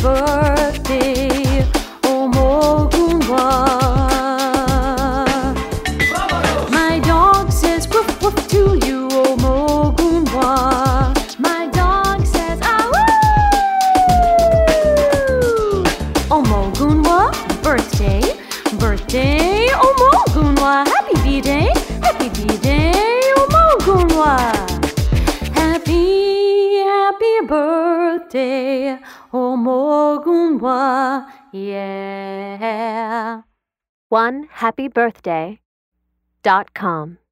birthday, Omogunwa. My dog says woof woof to you, Omogunwa. My dog says ah woo. Omogunwa, birthday, birthday, Omogunwa. Happy B-Day, Omogunwa. Happy birthday, Omogunwa, yeah. OneHappyBirthday.com